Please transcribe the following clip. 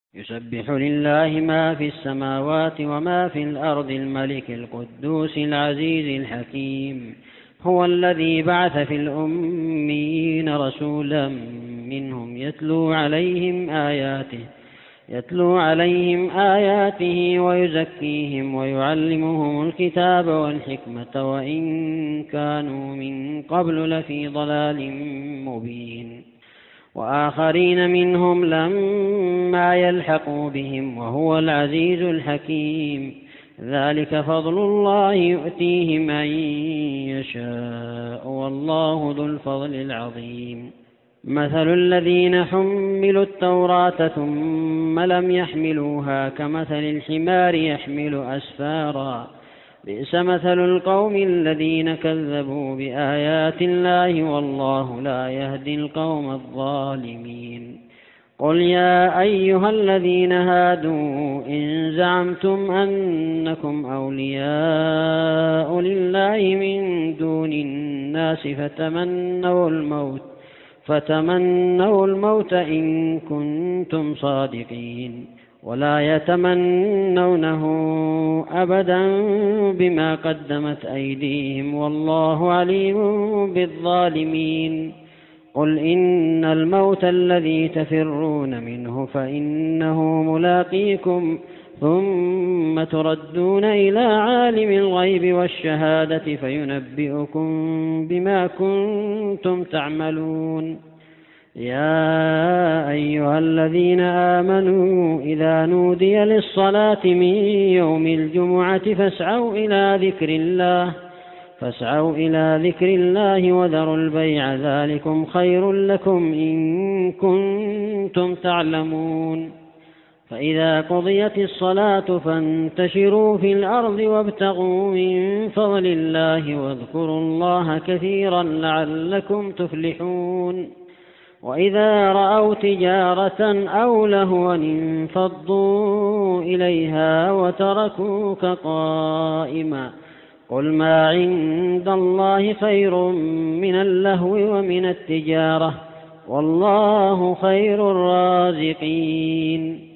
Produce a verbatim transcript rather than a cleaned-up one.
يسبح لله ما في السماوات وما في الأرض الملك القدوس العزيز الحكيم. هو الذي بعث في الأميين رسولا منهم يتلو عليهم آياته يتلو عليهم آياته ويزكيهم ويعلمهم الكتاب والحكمة وإن كانوا من قبل لفي ضلال مبين. وآخرين منهم لما يلحقوا بهم وهو العزيز الحكيم. ذلك فضل الله يؤتيه من يشاء والله ذو الفضل العظيم. مثل الذين حملوا التوراة ثم لم يحملوها كمثل الحمار يحمل أسفارا بئس مثل القوم الذين كذبوا بآيات الله والله لا يهدي القوم الظالمين. قل يا أيها الذين هادوا إن زعمتم أنكم أولياء لله من دون الناس فتمنوا الموت فتمنوا الموت إن كنتم صادقين ولا يتمنونه أبدا بما قدمت أيديهم والله عليم بالظالمين. قل إن الموت الذي تفرون منه فإنه ملاقيكم ثم تردون إلى عالم الغيب والشهادة فينبئكم بما كنتم تعملون. يا أيها الذين آمنوا إذا نودي للصلاة من يوم الجمعة فاسعوا إلى ذكر الله فاسعوا إلى ذكر الله وذروا البيع ذلكم خير لكم إن كنتم تعلمون. فإذا قضيت الصلاة فانتشروا في الأرض وابتغوا من فضل الله واذكروا الله كثيرا لعلكم تفلحون. وإذا رأوا تجارة أو لهوا انفضوا إليها وتركوك قائما قل ما عند الله خير من اللهو ومن التجارة والله خير الرازقين.